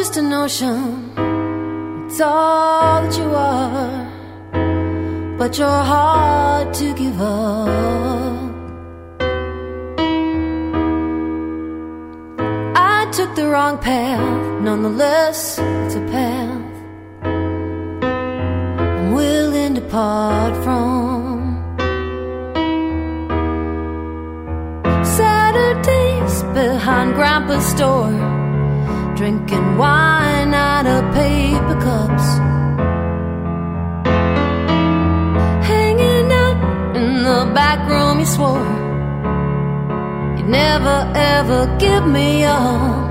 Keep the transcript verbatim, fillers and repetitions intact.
just a notion, it's all that you are, but you're hard to give up. I took the wrong path, nonetheless it's a path I'm willing to part from. Saturdays behind Grandpa's store, drinking wine out of paper cups, hanging out in the back room. You swore you'd never ever give me up.